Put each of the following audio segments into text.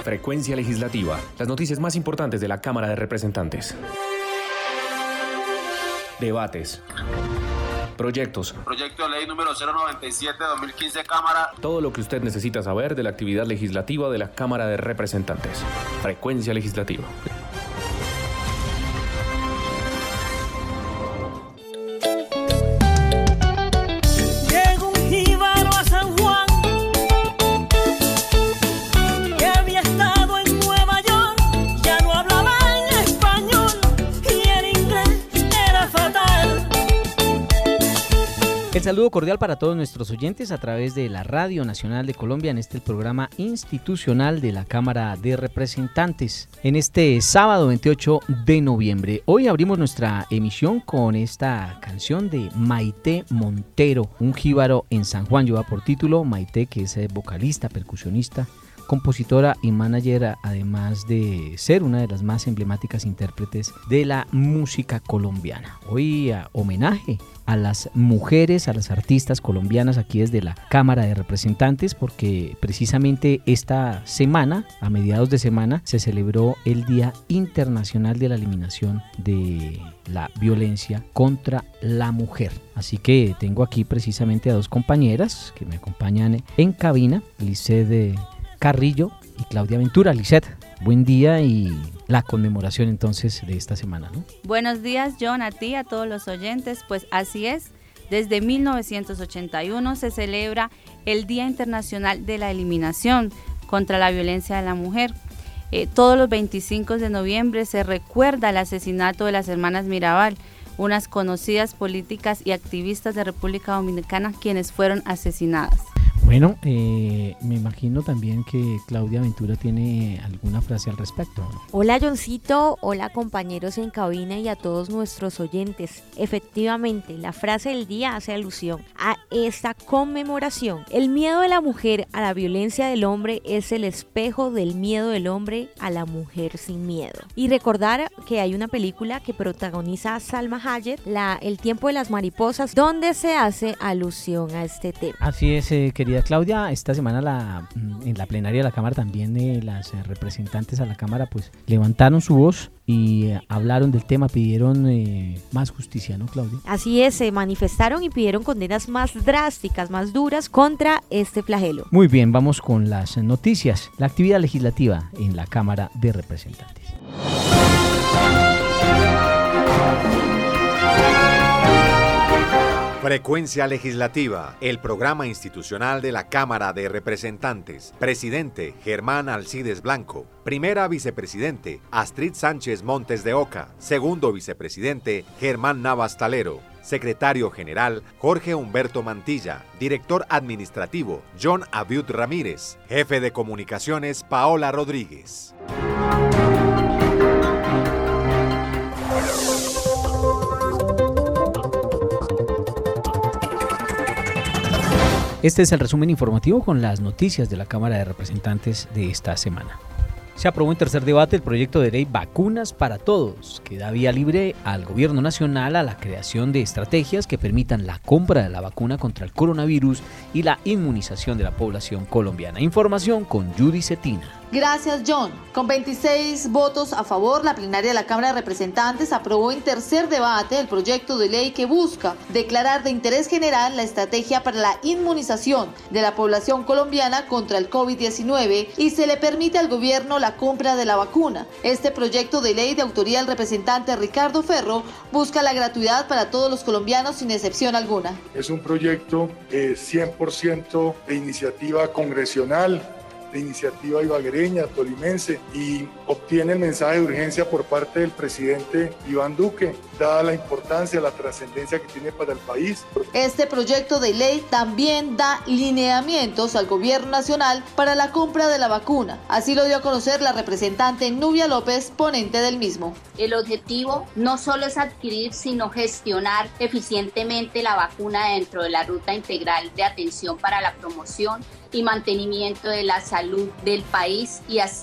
Frecuencia Legislativa. Las noticias más importantes de la Cámara de Representantes. Debates. Proyectos. Proyecto de ley número 097-2015, Cámara. Todo lo que usted necesita saber de la actividad legislativa de la Cámara de Representantes. Frecuencia Legislativa. El saludo cordial para todos nuestros oyentes a través de la Radio Nacional de Colombia en el programa institucional de la Cámara de Representantes. En este sábado 28 de noviembre, hoy abrimos nuestra emisión con esta canción de Maite Montero, un jíbaro en San Juan. Lleva por título Maite, que es vocalista, percusionista, compositora y manager, además de ser una de las más emblemáticas intérpretes de la música colombiana. Hoy homenaje a las mujeres, a las artistas colombianas aquí desde la Cámara de Representantes, porque precisamente esta semana, a mediados de semana, se celebró el Día Internacional de la Eliminación de la Violencia contra la Mujer. Así que tengo aquí precisamente a dos compañeras que me acompañan en cabina, Lisset Carrillo y Claudia Ventura. Lisset, buen día y la conmemoración entonces de esta semana, ¿no? Buenos días, John, a ti, a todos los oyentes. Pues así es, desde 1981 se celebra el Día Internacional de la Eliminación contra la Violencia de la Mujer. Todos los 25 de noviembre se recuerda el asesinato de las hermanas Mirabal, unas conocidas políticas y activistas de República Dominicana quienes fueron asesinadas. Bueno, me imagino también que Claudia Ventura tiene alguna frase al respecto, ¿no? Hola, Johncito, hola compañeros en cabina y a todos nuestros oyentes. Efectivamente, la frase del día hace alusión a esta conmemoración. El miedo de la mujer a la violencia del hombre es el espejo del miedo del hombre a la mujer sin miedo. Y recordar que hay una película que protagoniza a Salma Hayek, El tiempo de las mariposas, donde se hace alusión a este tema. Así es, querida Claudia, esta semana en la plenaria de la Cámara también las representantes a la Cámara pues levantaron su voz y hablaron del tema, pidieron más justicia, ¿no, Claudia? Así es, se manifestaron y pidieron condenas más drásticas, más duras contra este flagelo. Muy bien, vamos con las noticias, la actividad legislativa en la Cámara de Representantes. Frecuencia Legislativa, el programa institucional de la Cámara de Representantes. Presidente, Germán Alcides Blanco. Primera vicepresidente, Astrid Sánchez Montes de Oca. Segundo vicepresidente, Germán Navas Talero. Secretario General, Jorge Humberto Mantilla. Director Administrativo, John Abiud Ramírez. Jefe de Comunicaciones, Paola Rodríguez. Este es el resumen informativo con las noticias de la Cámara de Representantes de esta semana. Se aprobó en tercer debate el proyecto de ley Vacunas para Todos, que da vía libre al Gobierno Nacional a la creación de estrategias que permitan la compra de la vacuna contra el coronavirus y la inmunización de la población colombiana. Información con Judy Cetina. Gracias, John. Con 26 votos a favor, la plenaria de la Cámara de Representantes aprobó en tercer debate el proyecto de ley que busca declarar de interés general la estrategia para la inmunización de la población colombiana contra el COVID-19 y se le permite al gobierno la compra de la vacuna. Este proyecto de ley de autoría del representante Ricardo Ferro busca la gratuidad para todos los colombianos sin excepción alguna. Es un proyecto 100% de iniciativa congresional, de iniciativa ibaguereña, tolimense, y obtiene el mensaje de urgencia por parte del presidente Iván Duque, dada la importancia, la trascendencia que tiene para el país. Este proyecto de ley también da lineamientos al gobierno nacional para la compra de la vacuna. Así lo dio a conocer la representante Nubia López, ponente del mismo. El objetivo no solo es adquirir, sino gestionar eficientemente la vacuna dentro de la ruta integral de atención para la promoción y mantenimiento de la salud del país y así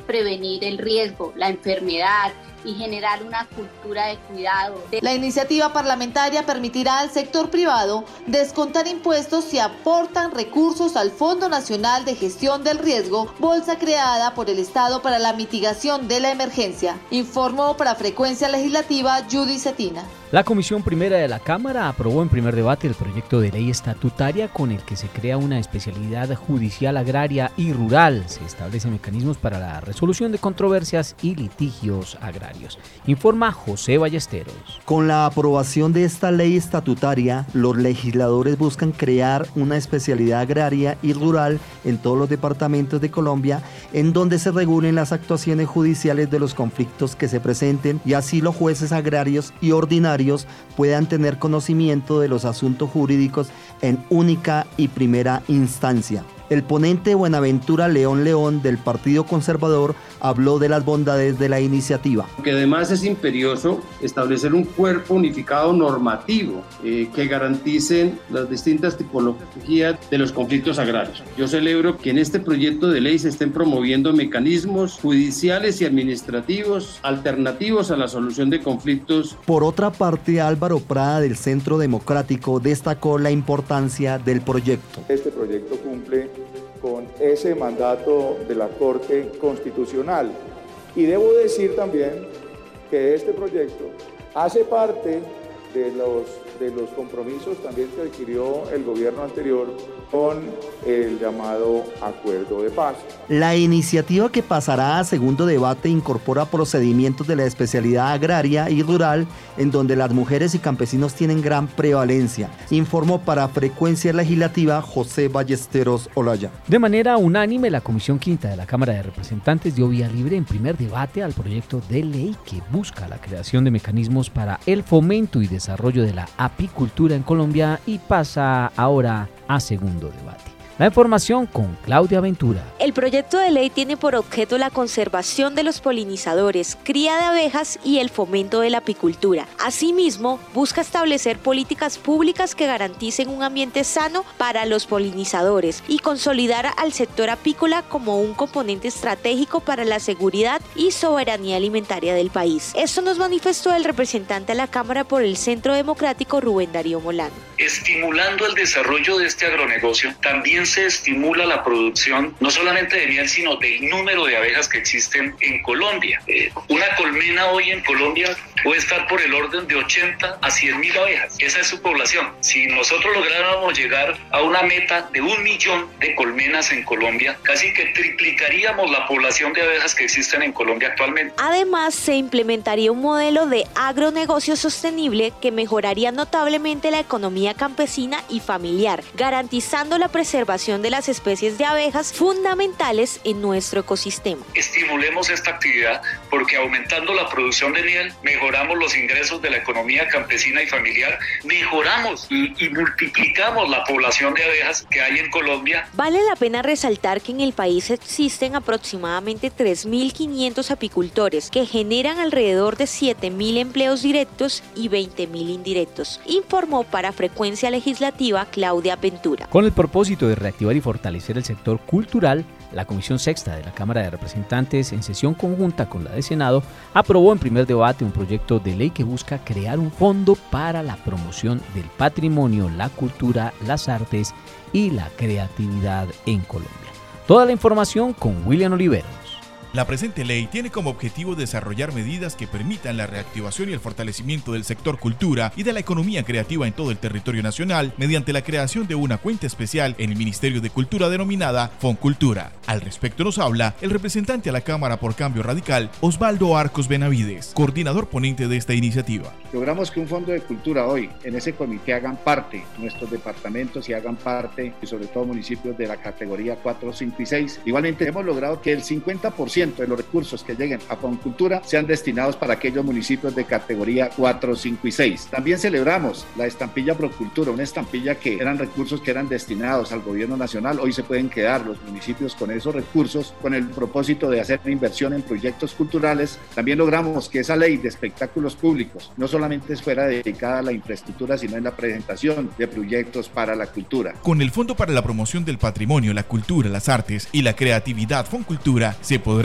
prevenir el riesgo, la enfermedad y generar una cultura de cuidado. La iniciativa parlamentaria permitirá al sector privado descontar impuestos si aportan recursos al Fondo Nacional de Gestión del Riesgo, bolsa creada por el Estado para la mitigación de la emergencia. Informó para Frecuencia Legislativa Judy Cetina. La Comisión Primera de la Cámara aprobó en primer debate el proyecto de ley estatutaria con el que se crea una especialidad judicial agraria y rural. Se establecen mecanismos para la resolución de controversias y litigios agrarios. Informa José Ballesteros. Con la aprobación de esta ley estatutaria, los legisladores buscan crear una especialidad agraria y rural en todos los departamentos de Colombia, en donde se regulen las actuaciones judiciales de los conflictos que se presenten y así los jueces agrarios y ordinarios puedan tener conocimiento de los asuntos jurídicos en única y primera instancia. El ponente Buenaventura León del Partido Conservador habló de las bondades de la iniciativa. Que además es imperioso establecer un cuerpo unificado normativo que garanticen las distintas tipologías de los conflictos agrarios. Yo celebro que en este proyecto de ley se estén promoviendo mecanismos judiciales y administrativos alternativos a la solución de conflictos. Por otra parte, Álvaro Prada del Centro Democrático destacó la importancia del proyecto. Este proyecto cumple con ese mandato de la Corte Constitucional. Y debo decir también que este proyecto hace parte de los compromisos también que adquirió el gobierno anterior con el llamado Acuerdo de Paz. La iniciativa que pasará a segundo debate incorpora procedimientos de la especialidad agraria y rural en donde las mujeres y campesinos tienen gran prevalencia. Informó para Frecuencia Legislativa José Ballesteros Olaya. De manera unánime, la Comisión Quinta de la Cámara de Representantes dio vía libre en primer debate al proyecto de ley que busca la creación de mecanismos para el fomento y desarrollo de la apicultura en Colombia y pasa ahora a segundo debate. La información con Claudia Ventura. El proyecto de ley tiene por objeto la conservación de los polinizadores, cría de abejas y el fomento de la apicultura. Asimismo, busca establecer políticas públicas que garanticen un ambiente sano para los polinizadores y consolidar al sector apícola como un componente estratégico para la seguridad y soberanía alimentaria del país. Esto nos manifestó el representante a la Cámara por el Centro Democrático, Rubén Darío Molano. Estimulando el desarrollo de este agronegocio, también se estimula la producción no solamente de miel, sino del número de abejas que existen en Colombia. Una colmena hoy en Colombia puede estar por el orden de 80 a 100.000 abejas. Esa es su población. Si nosotros lográramos llegar a una meta de 1 millón de colmenas en Colombia, casi que triplicaríamos la población de abejas que existen en Colombia actualmente. Además, se implementaría un modelo de agronegocio sostenible que mejoraría notablemente la economía campesina y familiar, garantizando la preservación de las especies de abejas fundamentales en nuestro ecosistema. Estimulemos esta actividad porque aumentando la producción de miel, mejoramos los ingresos de la economía campesina y familiar, mejoramos y multiplicamos la población de abejas que hay en Colombia. Vale la pena resaltar que en el país existen aproximadamente 3.500 apicultores que generan alrededor de 7.000 empleos directos y 20.000 indirectos, informó para Frecuencia Legislativa Claudia Ventura. Con el propósito de reactivar y fortalecer el sector cultural, la Comisión Sexta de la Cámara de Representantes, en sesión conjunta con la de Senado, aprobó en primer debate un proyecto de ley que busca crear un fondo para la promoción del patrimonio, la cultura, las artes y la creatividad en Colombia. Toda la información con William Oliveros. La presente ley tiene como objetivo desarrollar medidas que permitan la reactivación y el fortalecimiento del sector cultura y de la economía creativa en todo el territorio nacional mediante la creación de una cuenta especial en el Ministerio de Cultura denominada Foncultura. Al respecto nos habla el representante a la Cámara por Cambio Radical, Osvaldo Arcos Benavides, coordinador ponente de esta iniciativa. Logramos que un fondo de cultura hoy, en ese comité hagan parte nuestros departamentos y hagan parte, y sobre todo municipios de la categoría 4, 5 y 6. Igualmente hemos logrado que el 50% de los recursos que lleguen a Foncultura sean destinados para aquellos municipios de categoría 4, 5 y 6. También celebramos la estampilla Procultura, una estampilla que eran recursos que eran destinados al gobierno nacional. Hoy se pueden quedar los municipios con esos recursos con el propósito de hacer inversión en proyectos culturales. También logramos que esa ley de espectáculos públicos no solamente fuera dedicada a la infraestructura, sino en la presentación de proyectos para la cultura. Con el Fondo para la Promoción del Patrimonio, la Cultura, las Artes y la Creatividad Foncultura se podrá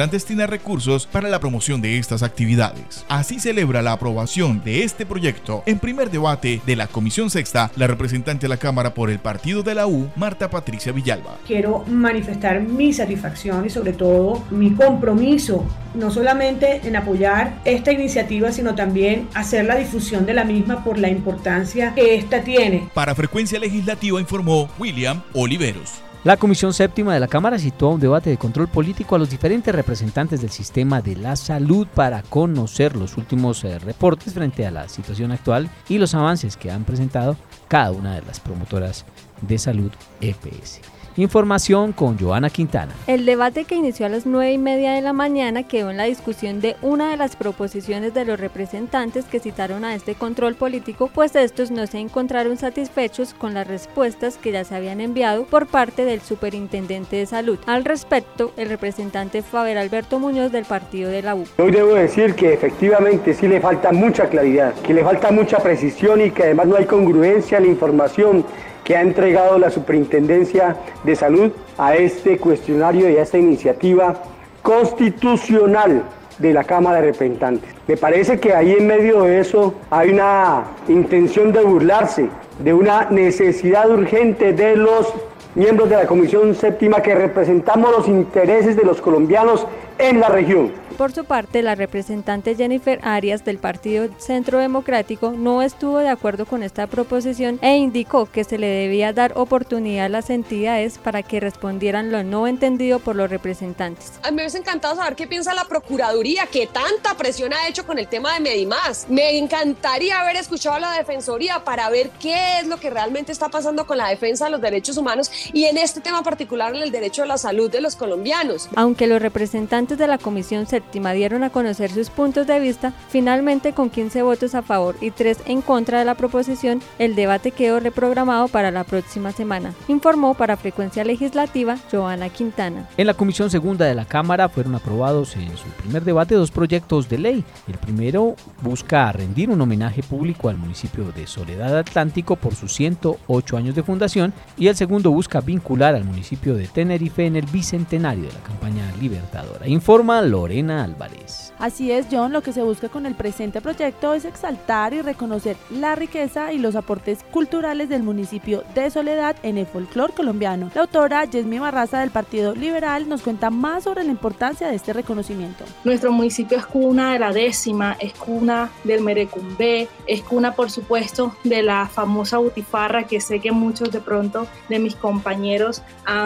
podrán destinar recursos para la promoción de estas actividades. Así celebra la aprobación de este proyecto en primer debate de la Comisión Sexta la representante de la Cámara por el Partido de la U, Marta Patricia Villalba. Quiero manifestar mi satisfacción y sobre todo mi compromiso, no solamente en apoyar esta iniciativa, sino también hacer la difusión de la misma por la importancia que esta tiene. Para Frecuencia Legislativa informó William Oliveros. La Comisión Séptima de la Cámara citó a un debate de control político a los diferentes representantes del sistema de la salud para conocer los últimos reportes frente a la situación actual y los avances que han presentado cada una de las promotoras de salud EPS. Información con Joana Quintana. El debate que inició a las 9:30 de la mañana quedó en la discusión de una de las proposiciones de los representantes que citaron a este control político, pues estos no se encontraron satisfechos con las respuestas que ya se habían enviado por parte del superintendente de salud. Al respecto, el representante Faber Alberto Muñoz del Partido de la U. Hoy debo decir que efectivamente sí le falta mucha claridad, que le falta mucha precisión y que además no hay congruencia en la información que ha entregado la Superintendencia de Salud a este cuestionario y a esta iniciativa constitucional de la Cámara de Representantes. Me parece que ahí en medio de eso hay una intención de burlarse de una necesidad urgente de los miembros de la Comisión Séptima que representamos los intereses de los colombianos en la región. Por su parte, la representante Jennifer Arias del Partido Centro Democrático no estuvo de acuerdo con esta proposición e indicó que se le debía dar oportunidad a las entidades para que respondieran lo no entendido por los representantes. A mí me hubiese encantado saber qué piensa la Procuraduría, que tanta presión ha hecho con el tema de Medimás. Me encantaría haber escuchado a la Defensoría para ver qué es lo que realmente está pasando con la defensa de los derechos humanos y en este tema particular en el derecho a la salud de los colombianos. Aunque los representantes de la Comisión Séptima dieron a conocer sus puntos de vista, finalmente con 15 votos a favor y 3 en contra de la proposición, el debate quedó reprogramado para la próxima semana. Informó para Frecuencia Legislativa Joana Quintana. En la Comisión Segunda de la Cámara fueron aprobados en su primer debate 2 proyectos de ley. El primero busca rendir un homenaje público al municipio de Soledad Atlántico por sus 108 años de fundación y el segundo busca vincular al municipio de Tenerife en el bicentenario de la campaña libertadora. Informa Lorena Álvarez. Así es, John, lo que se busca con el presente proyecto es exaltar y reconocer la riqueza y los aportes culturales del municipio de Soledad en el folclore colombiano. La autora Yesmi Barraza del Partido Liberal nos cuenta más sobre la importancia de este reconocimiento. Nuestro municipio es cuna de la décima, es cuna del merecumbé, es cuna por supuesto de la famosa butifarra que sé que muchos de pronto de mis compañeros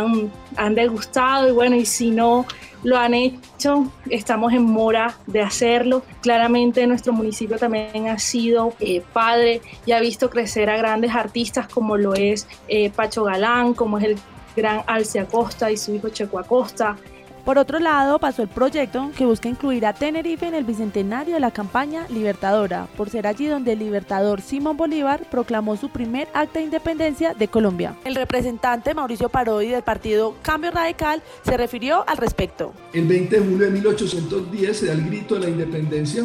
han degustado y bueno, y si no lo han hecho, estamos en mora de hacerlo. Claramente nuestro municipio también ha sido padre y ha visto crecer a grandes artistas como lo es Pacho Galán, como es el gran Alce Acosta y su hijo Checo Acosta. Por otro lado, pasó el proyecto que busca incluir a Tenerife en el bicentenario de la campaña libertadora, por ser allí donde el libertador Simón Bolívar proclamó su primer acta de independencia de Colombia. El representante Mauricio Parodi del partido Cambio Radical se refirió al respecto. El 20 de julio de 1810 se da el grito de la independencia,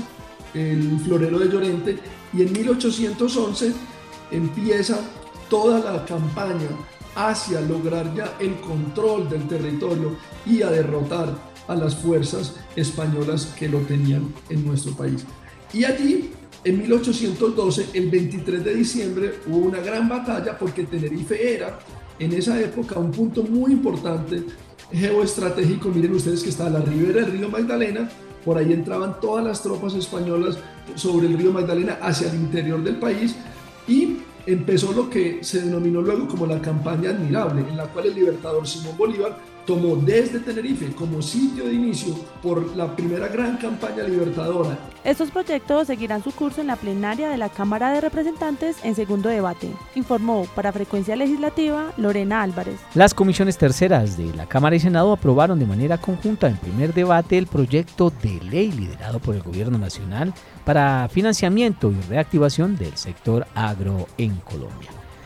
el florero de Llorente, y en 1811 empieza toda la campaña hacia lograr ya el control del territorio y a derrotar a las fuerzas españolas que lo tenían en nuestro país. Y allí, en 1812, el 23 de diciembre, hubo una gran batalla porque Tenerife era, en esa época, un punto muy importante geoestratégico. Miren ustedes que está a la ribera del río Magdalena, por ahí entraban todas las tropas españolas sobre el río Magdalena hacia el interior del país y empezó lo que se denominó luego como la campaña admirable, en la cual el libertador Simón Bolívar tomó desde Tenerife como sitio de inicio por la primera gran campaña libertadora. Estos proyectos seguirán su curso en la plenaria de la Cámara de Representantes en segundo debate. Informó para Frecuencia Legislativa Lorena Álvarez. Las comisiones terceras de la Cámara y Senado aprobaron de manera conjunta en primer debate el proyecto de ley liderado por el Gobierno Nacional para financiamiento y reactivación del sector agro en Colombia.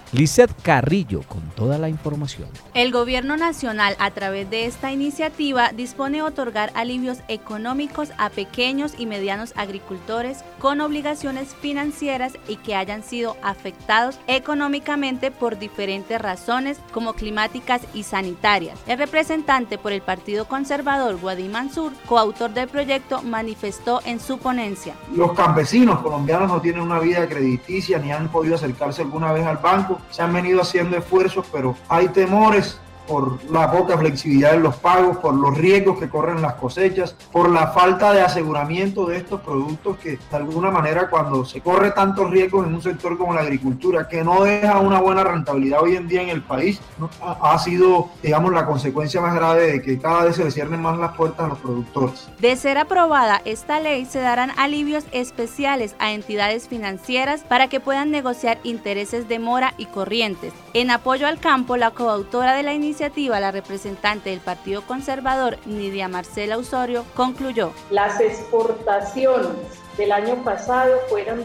Lizeth Carrillo con toda la información. El Gobierno Nacional, a través de esta iniciativa, dispone otorgar alivios económicos a pequeños y medianos agricultores con obligaciones financieras y que hayan sido afectados económicamente por diferentes razones como climáticas y sanitarias. El representante por el Partido Conservador, Guadí Mansur, coautor del proyecto, manifestó en su ponencia. Los campesinos colombianos no tienen una vida crediticia ni han podido acercarse alguna vez al banco. Se han venido haciendo esfuerzos, pero hay temores por la poca flexibilidad en los pagos, por los riesgos que corren las cosechas, por la falta de aseguramiento de estos productos que de alguna manera cuando se corre tantos riesgos en un sector como la agricultura, que no deja una buena rentabilidad hoy en día en el país, ha sido, digamos, la consecuencia más grave de que cada vez se le cierren más las puertas a los productores. De ser aprobada esta ley, se darán alivios especiales a entidades financieras para que puedan negociar intereses de mora y corrientes. En apoyo al campo, la coautora de la iniciativa, la representante del Partido Conservador, Nidia Marcela Osorio, concluyó. Las exportaciones del año pasado fueron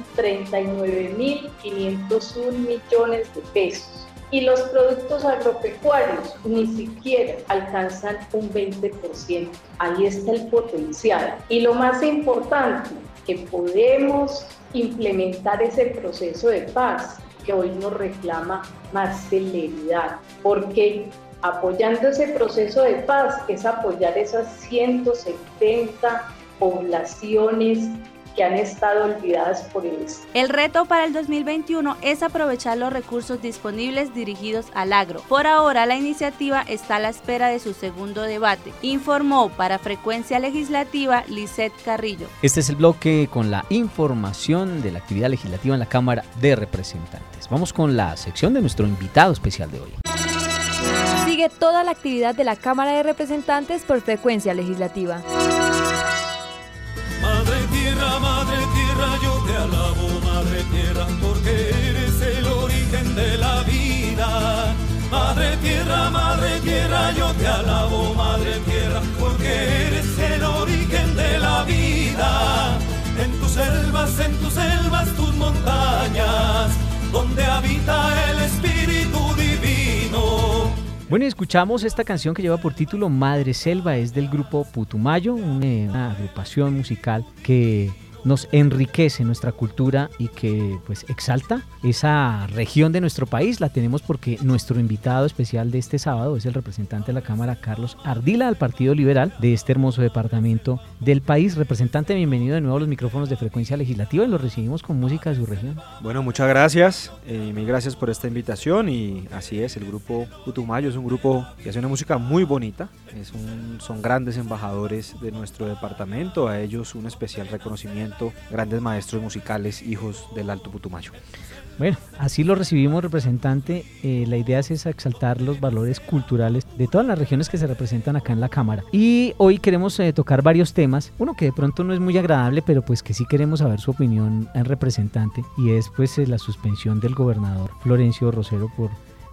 39.501 millones de pesos y los productos agropecuarios ni siquiera alcanzan un 20%. Ahí está el potencial. Y lo más importante, que podemos implementar ese proceso de paz que hoy nos reclama más celeridad, porque apoyando ese proceso de paz es apoyar esas 170 poblaciones que han estado olvidadas por el Estado. El reto para el 2021 es aprovechar los recursos disponibles dirigidos al agro. Por ahora, la iniciativa está a la espera de su segundo debate, informó para Frecuencia Legislativa Lizeth Carrillo. Este es el bloque con la información de la actividad legislativa en la Cámara de Representantes. Vamos con la sección de nuestro invitado especial de hoy. Sigue toda la actividad de la Cámara de Representantes por Frecuencia Legislativa. Madre tierra, yo te alabo, madre tierra, porque eres el origen de la vida. Madre tierra, yo te alabo, madre tierra, porque eres el origen de la vida. En tus selvas, tus montañas, donde habita el Espíritu Divino. Bueno, escuchamos esta canción que lleva por título Madre Selva, es del grupo Putumayo, una agrupación musical que nos enriquece nuestra cultura y que pues exalta esa región de nuestro país. La tenemos porque nuestro invitado especial de este sábado es el representante de la Cámara, Carlos Ardila, del Partido Liberal de este hermoso departamento del país. Representante, bienvenido de nuevo a los micrófonos de Frecuencia Legislativa y lo recibimos con música de su región. Bueno, muchas gracias, mil gracias por esta invitación y así es, el grupo Putumayo es un grupo que hace una música muy bonita, son grandes embajadores de nuestro departamento, a ellos un especial reconocimiento, grandes maestros musicales, hijos del Alto Putumayo. Bueno, así lo recibimos, representante. La idea es exaltar los valores culturales de todas las regiones que se representan acá en la Cámara. Y hoy queremos tocar varios temas, uno que de pronto no es muy agradable, pero pues que sí queremos saber su opinión en representante, y es pues la suspensión del gobernador Florencio Rosero por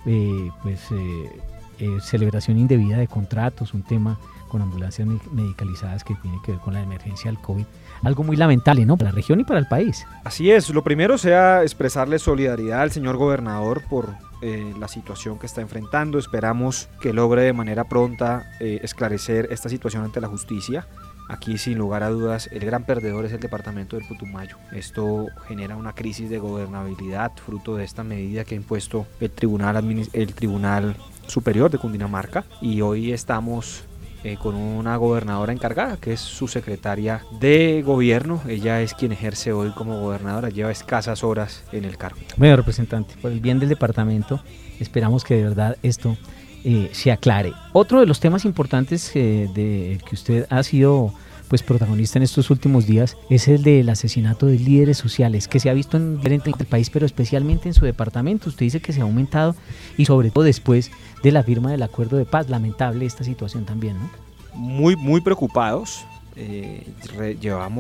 celebración indebida de contratos, un tema con ambulancias medicalizadas que tiene que ver con la emergencia del COVID. Algo muy lamentable, ¿no? Para la región y para el país. Así es, lo primero sea expresarle solidaridad al señor gobernador por la situación que está enfrentando. Esperamos que logre de manera pronta esclarecer esta situación ante la justicia. Aquí, sin lugar a dudas, el gran perdedor es el departamento del Putumayo. Esto genera una crisis de gobernabilidad fruto de esta medida que ha impuesto el Tribunal Superior de Cundinamarca, y hoy estamos con una gobernadora encargada que es su secretaria de gobierno. Ella es quien ejerce hoy como gobernadora, lleva escasas horas en el cargo. Bueno, representante, por el bien del departamento esperamos que de verdad esto se aclare. Otro de los temas importantes que usted ha sido pues protagonista en estos últimos días es el del asesinato de líderes sociales, que se ha visto en el país, pero especialmente en su departamento. Usted dice que se ha aumentado y sobre todo después de la firma del acuerdo de paz. Lamentable esta situación también, ¿no? Muy preocupados. Llevamos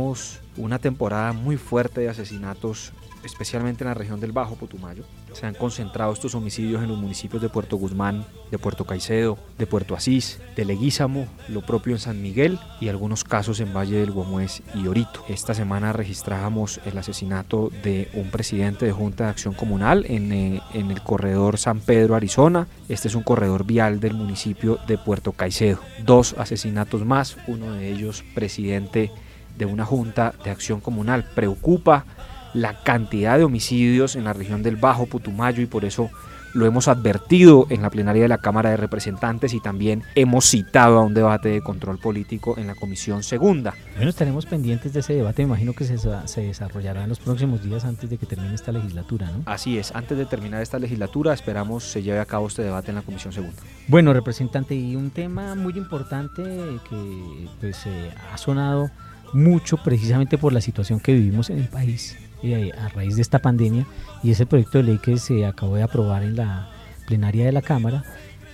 una temporada muy fuerte de asesinatos, especialmente en la región del Bajo Putumayo. Se han concentrado estos homicidios en los municipios de Puerto Guzmán, de Puerto Caicedo, de Puerto Asís, de Leguízamo, lo propio en San Miguel y algunos casos en Valle del Guamués y Orito. Esta semana registramos el asesinato de un presidente de Junta de Acción Comunal en el corredor San Pedro, Arizona. Este es un corredor vial del municipio de Puerto Caicedo. 2 asesinatos más, uno de ellos presidente de una Junta de Acción Comunal. Preocupa la cantidad de homicidios en la región del Bajo Putumayo y por eso lo hemos advertido en la plenaria de la Cámara de Representantes y también hemos citado a un debate de control político en la Comisión Segunda. Bueno, estaremos pendientes de ese debate, me imagino que se desarrollará en los próximos días antes de que termine esta legislatura, ¿no? Así es, antes de terminar esta legislatura esperamos se lleve a cabo este debate en la Comisión Segunda. Bueno, representante, y un tema muy importante que pues ha sonado mucho precisamente por la situación que vivimos en el país a raíz de esta pandemia, y es el proyecto de ley que se acabó de aprobar en la plenaria de la Cámara,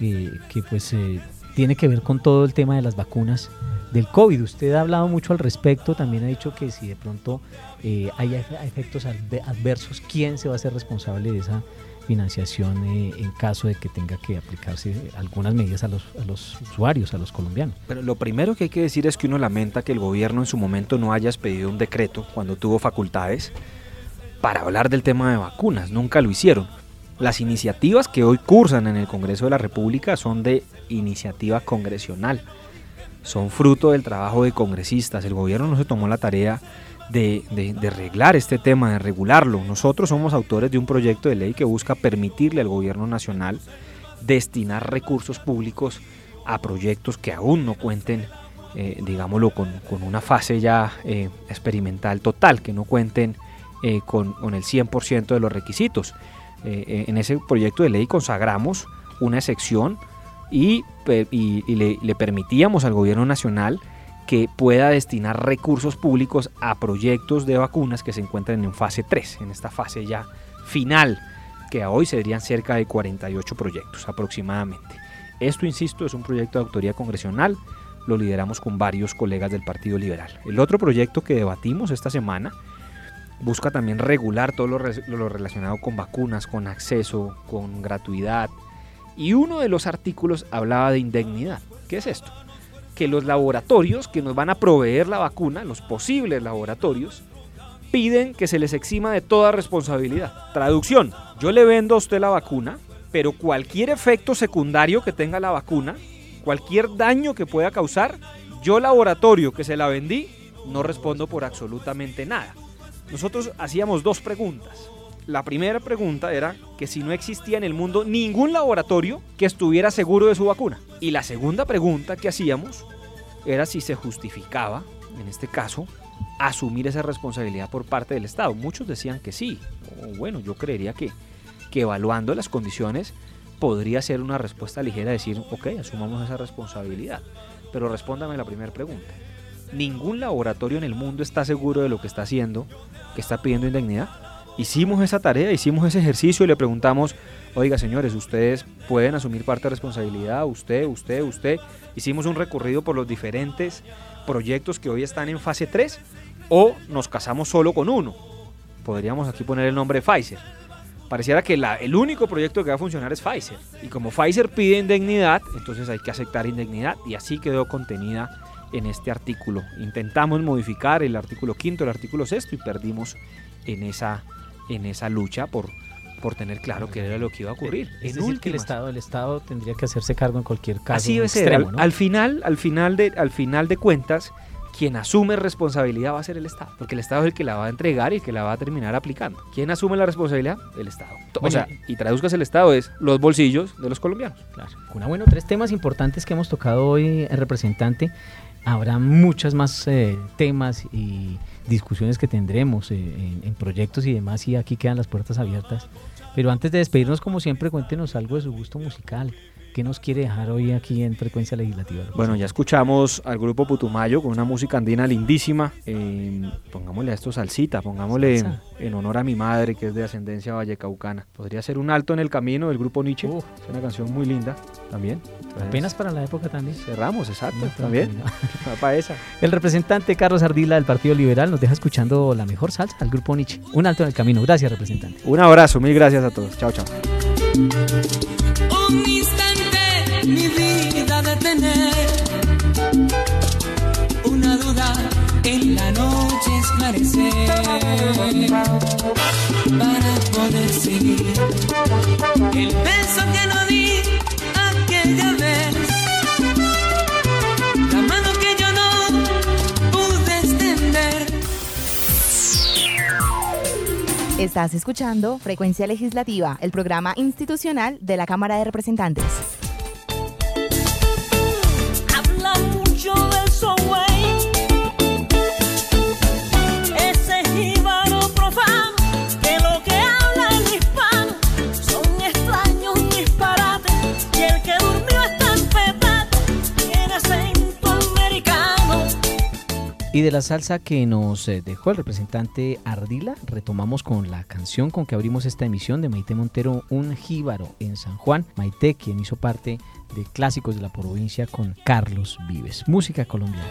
que pues tiene que ver con todo el tema de las vacunas del COVID. Usted ha hablado mucho al respecto, también ha dicho que si de pronto hay efectos adversos, ¿quién se va a hacer responsable de esa financiación en caso de que tenga que aplicarse algunas medidas a los usuarios, a los colombianos? Pero lo primero que hay que decir es que uno lamenta que el gobierno en su momento no haya expedido un decreto cuando tuvo facultades para hablar del tema de vacunas. Nunca lo hicieron. Las iniciativas que hoy cursan en el Congreso de la República son de iniciativa congresional, son fruto del trabajo de congresistas. El gobierno no se tomó la tarea de arreglar este tema, de regularlo. Nosotros somos autores de un proyecto de ley que busca permitirle al gobierno nacional destinar recursos públicos a proyectos que aún no cuenten, digámoslo, con una fase ya experimental total, que no cuenten con el 100% de los requisitos. En ese proyecto de ley consagramos una excepción y le permitíamos al gobierno nacional que pueda destinar recursos públicos a proyectos de vacunas que se encuentran en fase 3, en esta fase ya final, que a hoy serían cerca de 48 proyectos aproximadamente. Esto, insisto, es un proyecto de autoría congresional, lo lideramos con varios colegas del Partido Liberal. El otro proyecto que debatimos esta semana busca también regular todo lo relacionado con vacunas, con acceso, con gratuidad, y uno de los artículos hablaba de indemnidad. ¿Qué es esto? Que los laboratorios que nos van a proveer la vacuna, los posibles laboratorios, piden que se les exima de toda responsabilidad. Traducción: yo le vendo a usted la vacuna, pero cualquier efecto secundario que tenga la vacuna, cualquier daño que pueda causar, yo, laboratorio que se la vendí, no respondo por absolutamente nada. Nosotros hacíamos 2 preguntas. La primera pregunta era que si no existía en el mundo ningún laboratorio que estuviera seguro de su vacuna. Y la segunda pregunta que hacíamos era si se justificaba, en este caso, asumir esa responsabilidad por parte del Estado. Muchos decían que sí. Bueno, yo creería que evaluando las condiciones podría ser una respuesta ligera, decir, ok, asumamos esa responsabilidad. Pero respóndame la primera pregunta. ¿Ningún laboratorio en el mundo está seguro de lo que está haciendo, que está pidiendo indemnidad? Hicimos esa tarea, hicimos ese ejercicio y le preguntamos, oiga señores, ¿ustedes pueden asumir parte de responsabilidad? Usted. Hicimos un recorrido por los diferentes proyectos que hoy están en fase 3 o nos casamos solo con uno. Podríamos aquí poner el nombre Pfizer. Pareciera que el único proyecto que va a funcionar es Pfizer. Y como Pfizer pide indemnidad, entonces hay que aceptar indemnidad, y así quedó contenida en este artículo. Intentamos modificar el artículo 5, el artículo 6 y perdimos en esa lucha por tener claro qué era lo que iba a ocurrir. Es decir, que el Estado tendría que hacerse cargo en cualquier caso. Así debe ser. Extremo, ¿no? Al final de cuentas, quien asume responsabilidad va a ser el Estado, porque el Estado es el que la va a entregar y el que la va a terminar aplicando. ¿Quién asume la responsabilidad? El Estado. Bueno, o sea, y traduzcas el Estado es los bolsillos de los colombianos. Claro. Bueno, 3 temas importantes que hemos tocado hoy, representante. Habrá muchas más temas y discusiones que tendremos en proyectos y demás, y aquí quedan las puertas abiertas. Pero antes de despedirnos, como siempre, cuéntenos algo de su gusto musical. ¿Qué nos quiere dejar hoy aquí en Frecuencia Legislativa? Bueno, ya escuchamos al grupo Putumayo con una música andina lindísima. Pongámosle a esto salsita, pongámosle en honor a mi madre, que es de ascendencia vallecaucana. Podría ser Un alto en el camino del grupo Nietzsche. Es una canción muy linda también. Entonces, apenas para la época también. Cerramos, exacto, también. Para esa. El representante Carlos Ardila del Partido Liberal nos deja escuchando la mejor salsa al grupo Nietzsche. Un alto en el camino. Gracias, representante. Un abrazo, mil gracias a todos. Chao, chao. Un instante mi vida detener, una duda en la noche esclarecer, para poder seguir el beso que no di aquella vez, la mano que yo no pude extender. Estás escuchando Frecuencia Legislativa, el programa institucional de la Cámara de Representantes. Habla mucho del Subway, ese jíbaro profano, que lo que habla el hispano son extraños disparates, y el que durmió está en petate, tiene acento americano. Y de la salsa que nos dejó el representante Ardila, retomamos con la canción con que abrimos esta emisión de Maite Montero, Un jíbaro en San Juan. Maite, quien hizo parte de Clásicos de la Provincia con Carlos Vives. Música colombiana.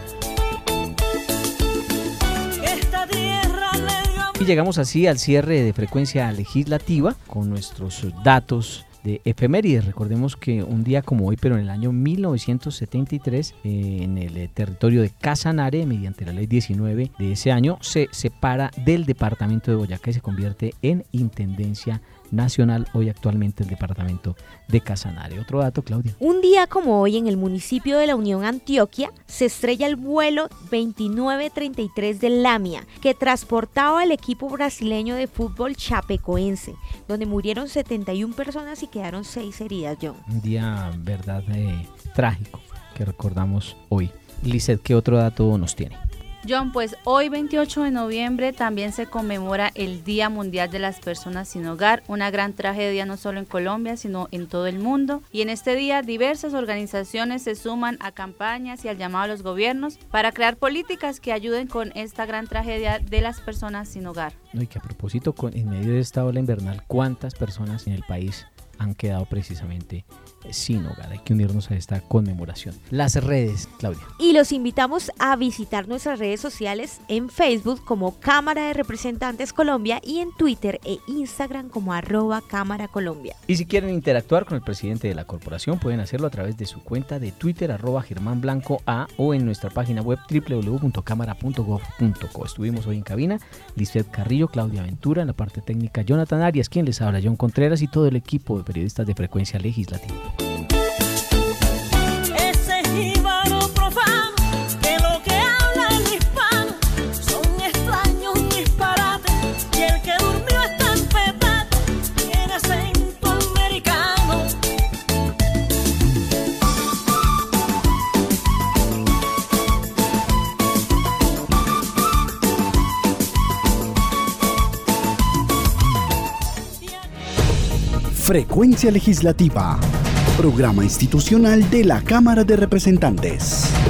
Y llegamos así al cierre de Frecuencia Legislativa con nuestros datos de efemérides. Recordemos que un día como hoy, pero en el año 1973, en el territorio de Casanare, mediante la ley 19 de ese año, se separa del departamento de Boyacá y se convierte en Intendencia Nacional, hoy actualmente el departamento de Casanare. Otro dato, Claudia. Un día como hoy, en el municipio de La Unión, Antioquia, se estrella el vuelo 2933 de Lamia, que transportaba al equipo brasileño de fútbol chapecoense, donde murieron 71 personas y quedaron 6 heridas, John. Un día, verdad, trágico que recordamos hoy. Lizeth, ¿qué otro dato nos tiene? John, pues hoy 28 de noviembre también se conmemora el Día Mundial de las Personas Sin Hogar, una gran tragedia no solo en Colombia, sino en todo el mundo. Y en este día diversas organizaciones se suman a campañas y al llamado a los gobiernos para crear políticas que ayuden con esta gran tragedia de las personas sin hogar. No, y que a propósito, en medio de esta ola invernal, ¿cuántas personas en el país han quedado precisamente sin hogar? Hay que unirnos a esta conmemoración. Las redes, Claudia. Y los invitamos a visitar nuestras redes sociales en Facebook como Cámara de Representantes Colombia y en Twitter e Instagram como @Cámara Colombia. Y si quieren interactuar con el presidente de la corporación, pueden hacerlo a través de su cuenta de Twitter @GermánBlancoA o en nuestra página web www.cámara.gov.co. Estuvimos hoy en cabina, Lizeth Carrillo, Claudia Ventura, en la parte técnica Jonathan Arias, quien les habla, John Contreras, y todo el equipo de periodistas de Frecuencia Legislativa. Ese jíbaro profano, que lo que habla el hispano son extraños disparates, y el que durmió está en petate, tiene acento americano. Frecuencia Legislativa, programa institucional de la Cámara de Representantes.